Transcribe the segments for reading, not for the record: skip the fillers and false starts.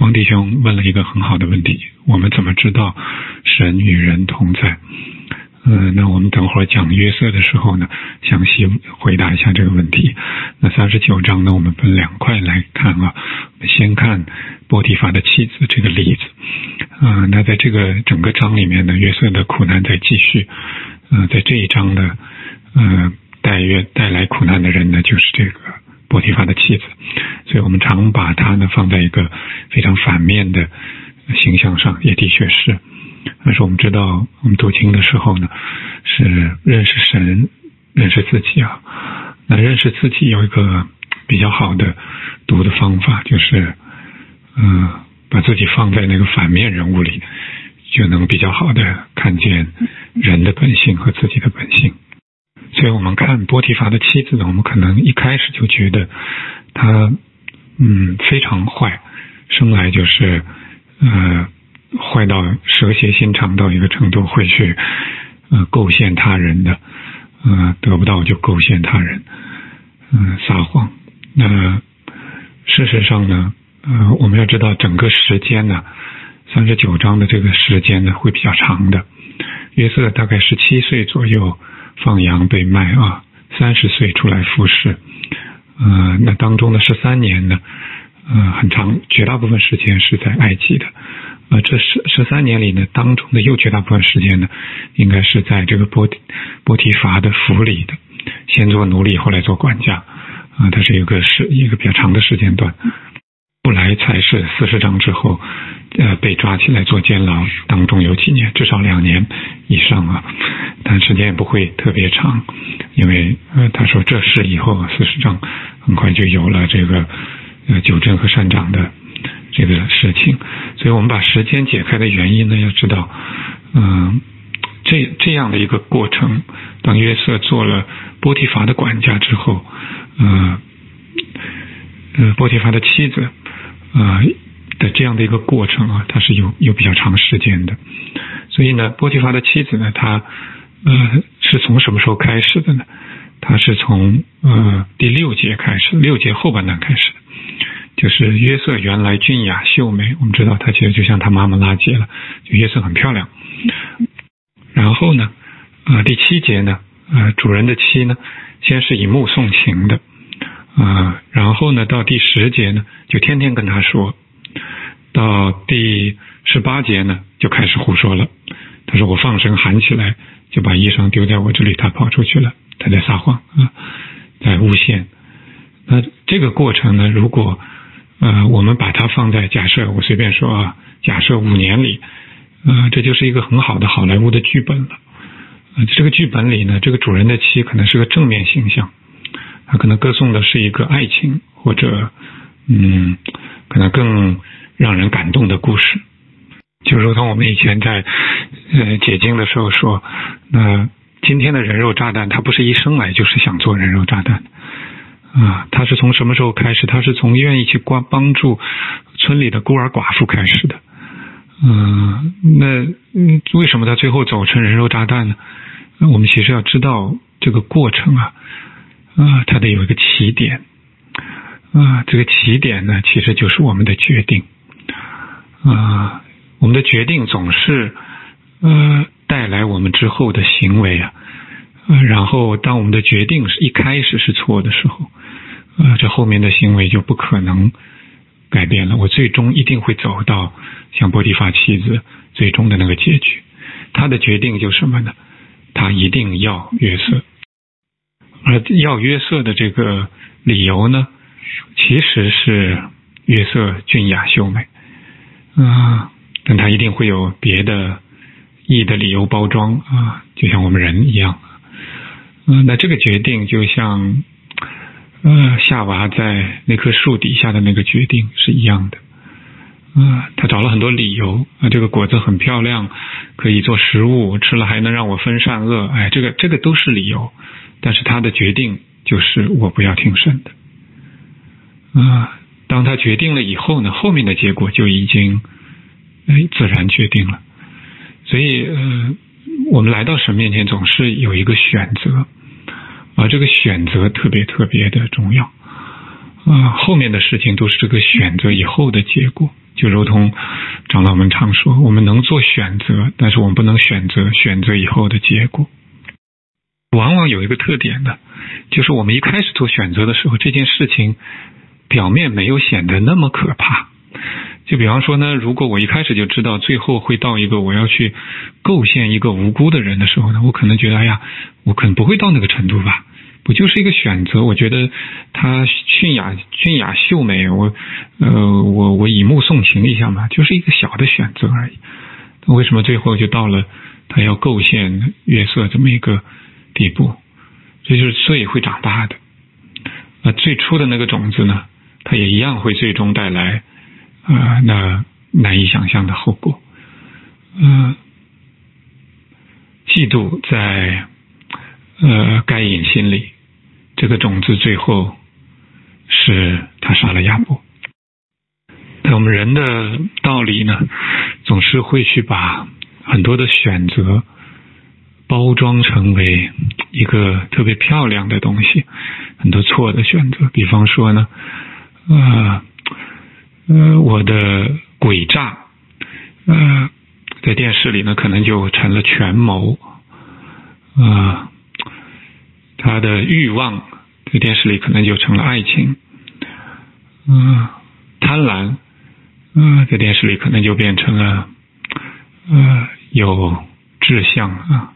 王弟兄问了一个很好的问题，我们怎么知道神与人同在？那我们等会儿讲约瑟的时候呢，详细回答一下这个问题。那39章呢，我们分2块来看啊。我们先看波提乏的妻子这个例子。那在这个整个章里面呢，约瑟的苦难在继续。在这一章的带来苦难的人呢，就是这个波提乏的妻子。所以我们常把他呢放在一个非常反面的形象上，也的确是。但是我们知道，我们读经的时候呢，是认识神，认识自己啊。那认识自己有一个比较好的读的方法，就是把自己放在那个反面人物里，就能比较好的看见人的本性和自己的本性。所以我们看波提乏的妻子呢，我们可能一开始就觉得她非常坏，生来就是坏到蛇蝎心肠到一个程度，会去构陷他人的，得不到就构陷他人，撒谎。那事实上呢，我们要知道整个时间呢，39章的这个时间呢会比较长的。约瑟大概17岁左右放羊被卖啊，30岁出来服侍，那当中的13年呢，很长，绝大部分时间是在埃及的。这13年里呢，当中的又绝大部分时间呢，应该是在这个波提乏的府里的，先做奴隶，后来做管家，它是一个比较长的时间段。后来才是40章之后，被抓起来做监牢，当中有几年，至少2年以上啊，但时间也不会特别长，因为他说这事以后40章很快就有了这个纠正和善长的这个事情。所以我们把时间解开的原因呢，要知道这样的一个过程，当约瑟做了波提乏的管家之后，波提乏的妻子的这样的一个过程啊，它是有比较长时间的。所以呢，波提乏的妻子呢，她是从什么时候开始的呢？她是从第6节开始，6节后半段开始的。就是约瑟原来俊雅秀美，我们知道她其实就像她妈妈拉结了，就约瑟很漂亮。然后呢第7节呢，主人的妻呢，先是以目送情的，然后呢到第10节呢，就天天跟他说，到第18节呢，就开始胡说了。他说我放声喊起来，就把衣裳丢在我这里，他跑出去了，他在撒谎在诬陷。那这个过程呢，如果我们把它放在假设，我随便说啊，假设5年里，这就是一个很好的好莱坞的剧本了。这个剧本里呢，这个主人的妻可能是个正面形象，他可能歌颂的是一个爱情，或者可能更让人感动的故事。就如同我们以前在解经的时候说，那今天的人肉炸弹，他不是一生来就是想做人肉炸弹他是从什么时候开始？他是从愿意去帮助村里的孤儿寡妇开始的。那为什么他最后走成人肉炸弹呢？我们其实要知道这个过程它得有一个起点这个起点呢，其实就是我们的决定我们的决定总是带来我们之后的行为然后当我们的决定是一开始是错的时候，这后面的行为就不可能改变了。我最终一定会走到像波提乏妻子最终的那个结局。他的决定就是什么呢？他一定要约瑟。而要约瑟的这个理由呢，其实是约瑟俊雅秀美但他一定会有别的义的理由包装就像我们人一样那这个决定就像夏娃在那棵树底下的那个决定是一样的他找了很多理由这个果子很漂亮，可以做食物，吃了还能让我分善恶，这个都是理由，但是他的决定就是我不要听神的当他决定了以后呢，后面的结果就已经自然决定了。所以我们来到神面前总是有一个选择这个选择特别特别的重要后面的事情都是这个选择以后的结果。就如同长老们常说，我们能做选择，但是我们不能选择以后的结果。往往有一个特点的，就是我们一开始做选择的时候，这件事情表面没有显得那么可怕。就比方说呢，如果我一开始就知道最后会到一个我要去构陷一个无辜的人的时候呢，我可能觉得我可能不会到那个程度吧，不就是一个选择，我觉得他俊雅秀美，我以目送情一下嘛，就是一个小的选择而已。为什么最后就到了他要构陷约瑟这么一个地步？这就是罪会长大的。最初的那个种子呢，它也一样会最终带来那难以想象的后果。嫉妒在该隐心里，这个种子最后是他杀了亚伯。那我们人的道理呢，总是会去把很多的选择包装成为一个特别漂亮的东西，很多错的选择。比方说呢，我的诡诈，在电视里呢可能就成了权谋，他的欲望在电视里可能就成了爱情，贪婪，在电视里可能就变成了有志向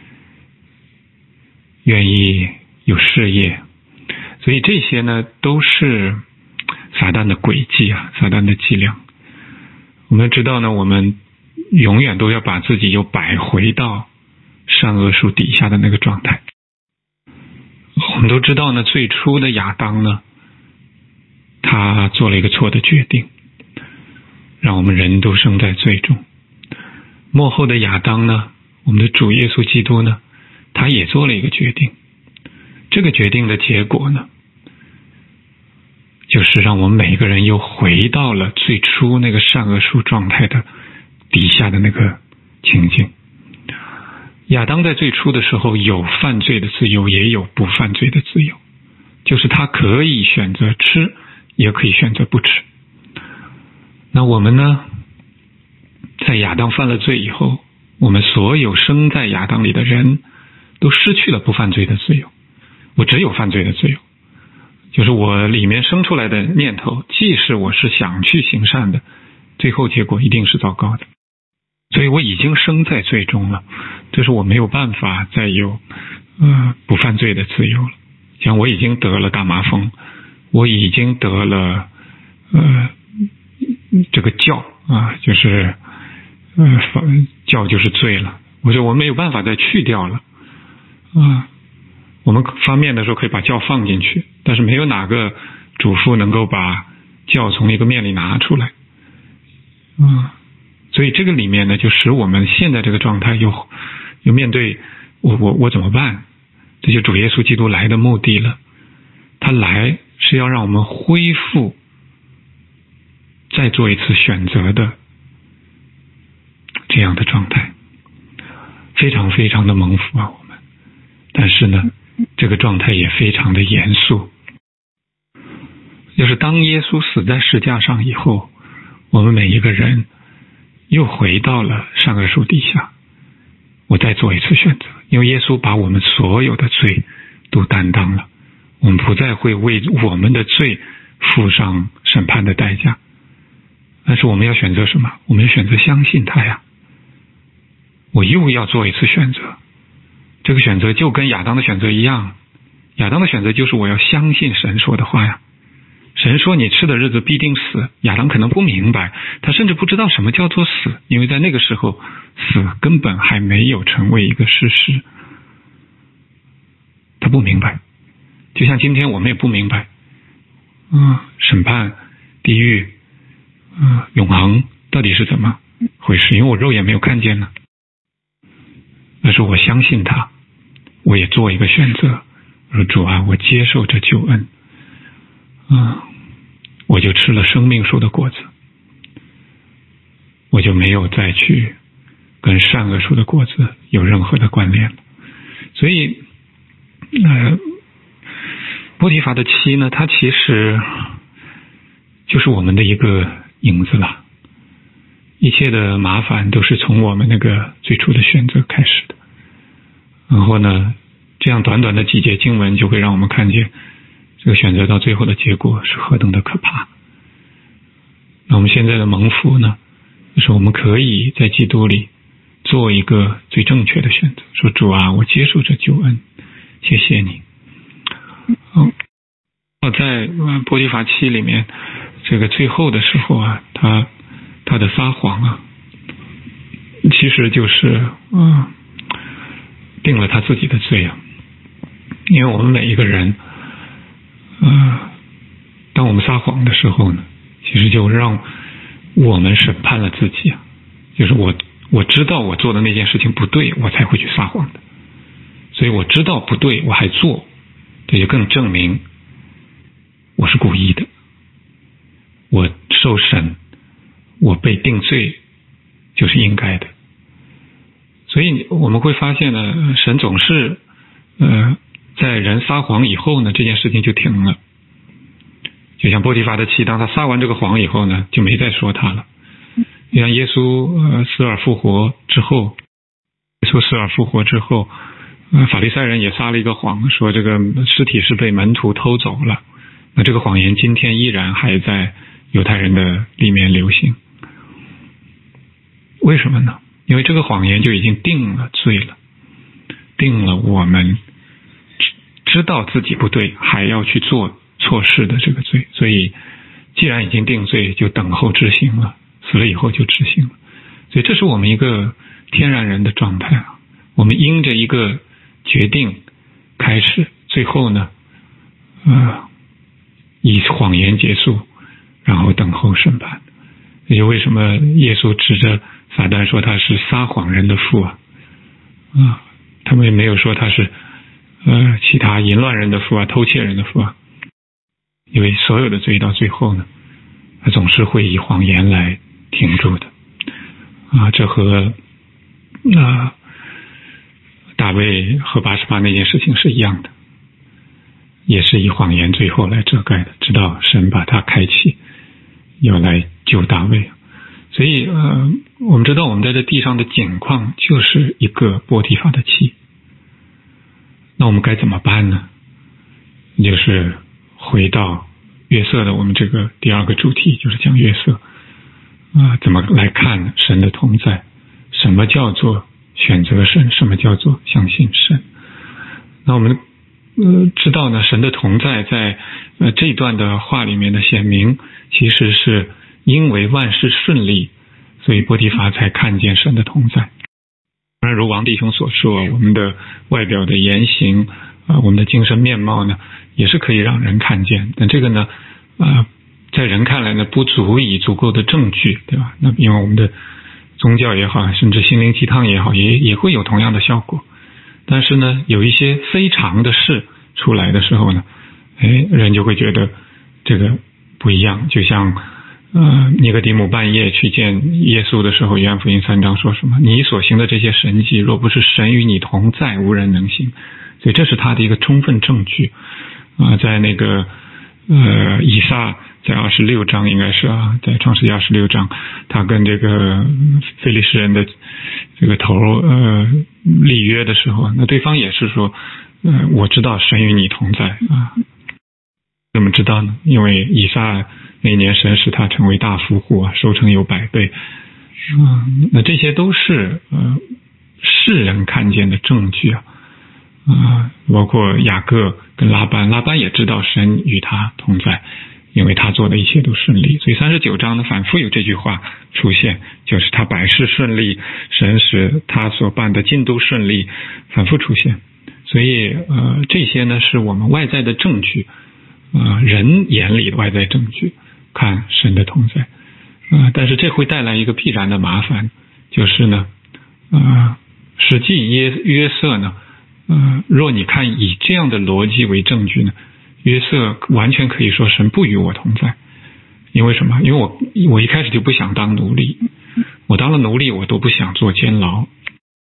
愿意有事业。所以这些呢都是撒旦的诡计撒旦的伎俩。我们知道呢，我们永远都要把自己又摆回到善恶树底下的那个状态。我们都知道呢，最初的亚当呢，他做了一个错的决定，让我们人都生在罪中。末后的亚当呢，我们的主耶稣基督呢，他也做了一个决定。这个决定的结果呢，就是让我们每一个人又回到了最初那个善恶树状态的底下的那个情境。亚当在最初的时候有犯罪的自由，也有不犯罪的自由，就是他可以选择吃，也可以选择不吃。那我们呢，在亚当犯了罪以后，我们所有生在亚当里的人都失去了不犯罪的自由，我只有犯罪的自由。就是我里面生出来的念头，即使我是想去行善的，最后结果一定是糟糕的。所以我已经生在罪中了，就是我没有办法再有不犯罪的自由了。像我已经得了大麻风，我已经得了这个教就是教就是罪了，我没有办法再去掉了我们发面的时候可以把教放进去，但是没有哪个主妇能够把教从一个面里拿出来所以这个里面呢，就使我们现在这个状态又面对我怎么办？这就主耶稣基督来的目的了。他来是要让我们恢复再做一次选择的这样的状态，非常非常的蒙福我们。但是呢，这个状态也非常的严肃。就是当耶稣死在十架上以后，我们每一个人又回到了善恶树底下，我再做一次选择。因为耶稣把我们所有的罪都担当了，我们不再会为我们的罪付上审判的代价。但是我们要选择什么？我们要选择相信他呀。我又要做一次选择，这个选择就跟亚当的选择一样。亚当的选择就是我要相信神说的话呀。神说你吃的日子必定死，亚当可能不明白，他甚至不知道什么叫做死，因为在那个时候死根本还没有成为一个事实，他不明白。就像今天我们也不明白审判、地狱、永恒到底是怎么回事，因为我肉眼没有看见呢。但是我相信他，我也做一个选择，我说主啊，我接受这救恩我就吃了生命树的果子，我就没有再去跟善恶树的果子有任何的关联了。所以波提乏的妻呢，她其实就是我们的一个影子了。一切的麻烦都是从我们那个最初的选择开始的。然后呢，这样短短的几节经文就会让我们看见这个选择到最后的结果是何等的可怕。那我们现在的蒙福呢，就是我们可以在基督里做一个最正确的选择，说主啊，我接受这救恩，谢谢你。在波提乏妻里面，这个最后的时候啊，他的撒谎啊，其实就是定了他自己的罪啊。因为我们每一个人当我们撒谎的时候呢，其实就让我们审判了自己啊。就是我知道我做的那件事情不对，我才会去撒谎的。所以我知道不对，我还做，这就更证明我是故意的。我受审，我被定罪，就是应该的。所以我们会发现呢，神总是在人撒谎以后呢，这件事情就停了。就像波提乏的妻，当他撒完这个谎以后呢，就没再说他了。就像耶稣死而复活之后，法利赛人也撒了一个谎，说这个尸体是被门徒偷走了。那这个谎言今天依然还在犹太人的里面流行。为什么呢？因为这个谎言就已经定了罪了，定了我们知道自己不对还要去做错事的这个罪。所以既然已经定罪，就等候执行了，死了以后就执行了。所以这是我们一个天然人的状态啊。我们因着一个决定开始，最后呢以谎言结束，然后等候审判。这就为什么耶稣指着撒旦说他是撒谎人的父啊，他们也没有说他是其他淫乱人的父啊，偷窃人的父啊。因为所有的罪到最后呢，他总是会以谎言来停住的这和大卫和88那件事情是一样的，也是以谎言最后来遮盖的，直到神把他开启，要来救大卫。所以我们知道我们在这地上的景况就是一个波提乏的妻。那我们该怎么办呢？就是回到约瑟的我们这个第二个主题，就是讲约瑟怎么来看神的同在，什么叫做选择神，什么叫做相信神。那我们知道呢，神的同在在这一段的话里面的显明，其实是因为万事顺利，所以波提乏才看见神的同在。当然如王弟兄所说，我们的外表的言行我们的精神面貌呢，也是可以让人看见，但这个呢在人看来呢，不足以足够的证据，对吧？那因为我们的宗教也好，甚至心灵鸡汤也好，也会有同样的效果。但是呢，有一些非常的事出来的时候呢，人就会觉得这个不一样。就像尼哥底母半夜去见耶稣的时候，约翰福音3章说什么？你所行的这些神迹，若不是神与你同在，无人能行。所以这是他的一个充分证据在那个以撒在26章应该是在创世纪26章，他跟这个非利士人的这个头立约的时候，那对方也是说我知道神与你同在怎么知道呢？因为以撒那年神使他成为大夫户收成有100倍那这些都是世人看见的证据包括雅各跟拉班也知道神与他同在，因为他做的一切都顺利。所以39章呢反复有这句话出现，就是他百事顺利，神使他所办的尽都顺利，反复出现。所以这些呢是我们外在的证据人眼里的外在证据，看神的同在但是这会带来一个必然的麻烦，就是呢实际约瑟呢若你看以这样的逻辑为证据呢，约瑟完全可以说神不与我同在。因为什么？因为我一开始就不想当奴隶，我当了奴隶我都不想做监牢，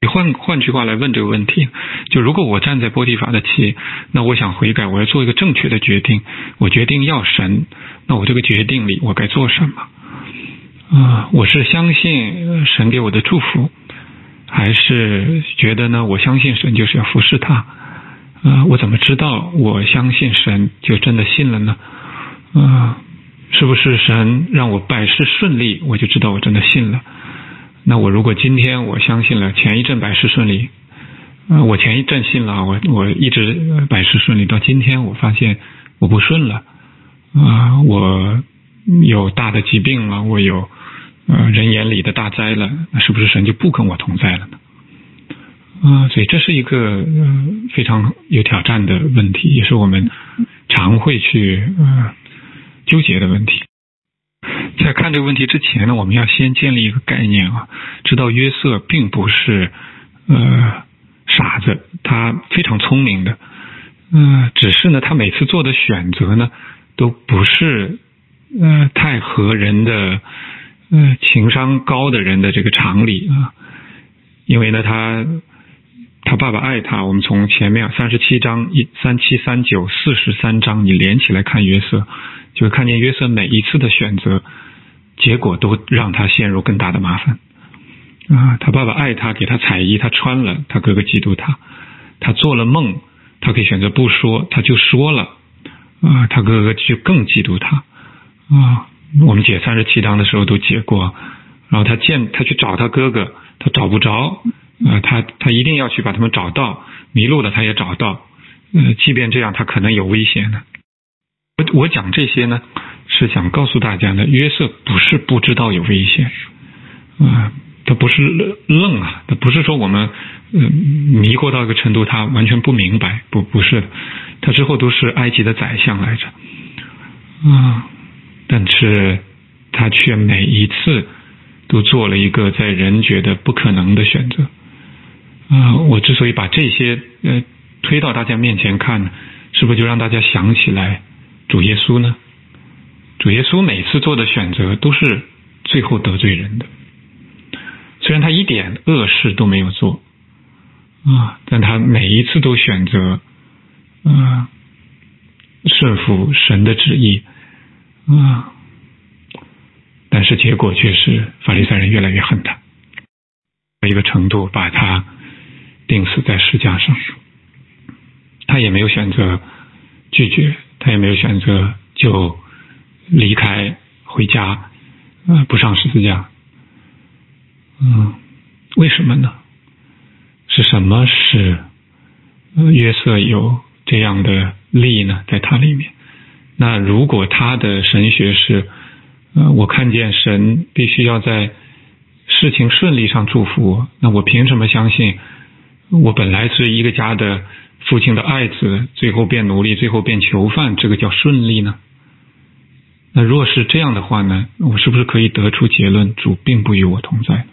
换句话来问这个问题，就如果我站在波提法的旗，那我想悔改，我要做一个正确的决定，我决定要神，那我这个决定里我该做什么？我是相信神给我的祝福，还是觉得呢我相信神就是要服侍他？我怎么知道我相信神就真的信了呢？是不是神让我百事顺利，我就知道我真的信了？那我如果今天我相信了，前一阵百事顺利，我前一阵信了，我一直百事顺利，到今天我发现我不顺了，我有大的疾病了，我有人眼里的大灾了，那是不是神就不跟我同在了呢？所以这是一个非常有挑战的问题，也是我们常会去纠结的问题。在看这个问题之前呢，我们要先建立一个概念知道约瑟并不是傻子，他非常聪明的，只是呢他每次做的选择呢都不是太合人的情商高的人的这个常理因为呢他爸爸爱他，我们从前面37章37、39、43章你连起来看约瑟，就会看见约瑟每一次的选择结果都让他陷入更大的麻烦他爸爸爱他，给他彩衣他穿了，他哥哥嫉妒他，他做了梦，他可以选择不说，他就说了他哥哥就更嫉妒他我们解37章的时候都解过，然后他去找他哥哥，他找不着他一定要去把他们找到，迷路了他也找到即便这样他可能有危险呢。我讲这些呢是想告诉大家呢，约瑟不是不知道有危险他不是愣他不是说我们迷惑到一个程度他完全不明白，不是的，他之后都是埃及的宰相来着但是他却每一次都做了一个在人觉得不可能的选择我之所以把这些推到大家面前看，是不是就让大家想起来主耶稣呢？主耶稣每次做的选择都是最后得罪人的，虽然他一点恶事都没有做但他每一次都选择顺服神的旨意但是结果却是法利赛人越来越恨他，一个程度把他钉死在十架上，他也没有选择拒绝，他也没有选择就离开回家不上十字架为什么呢？是什么使约瑟有这样的力呢？在他里面，那如果他的神学是我看见神必须要在事情顺利上祝福我，那我凭什么相信我本来是一个家的父亲的爱子，最后变奴隶，最后变囚犯，这个叫顺利呢？那如果是这样的话呢，我是不是可以得出结论，主并不与我同在？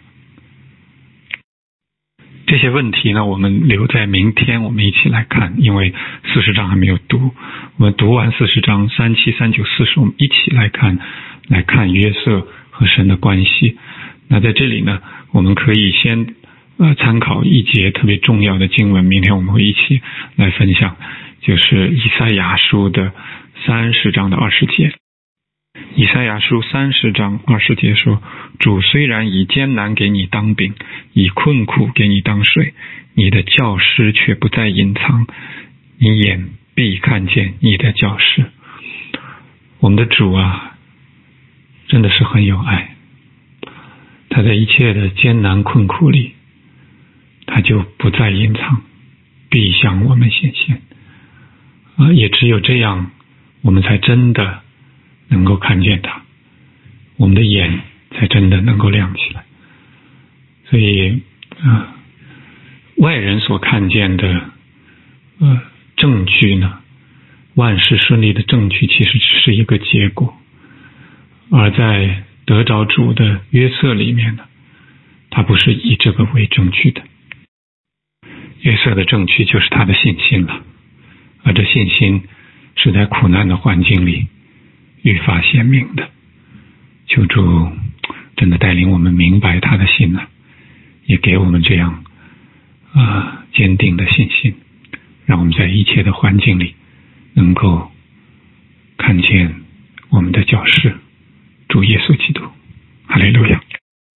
这些问题呢，我们留在明天我们一起来看，因为40章还没有读，我们读完40章37、39、40，我们一起来看约瑟和神的关系。那在这里呢，我们可以先参考一节特别重要的经文，明天我们会一起来分享，就是以赛亚书的30章的20节。以赛亚书30章20节说，主虽然以艰难给你当饼，以困苦给你当水，你的教师却不再隐藏，你眼必看见你的教师。我们的主真的是很有爱，他在一切的艰难困苦里，他就不再隐藏，必向我们显现也只有这样，我们才真的能够看见他，我们的眼才真的能够亮起来。所以外人所看见的证据呢，万事顺利的证据其实只是一个结果，而在得着主的约瑟里面呢，他不是以这个为证据的。约瑟的证据就是他的信心了，而这信心是在苦难的环境里愈发鲜明的。求主真的带领我们明白他的心也给我们这样坚定的信心，让我们在一切的环境里能够看见我们的教师主耶稣基督。哈利路亚。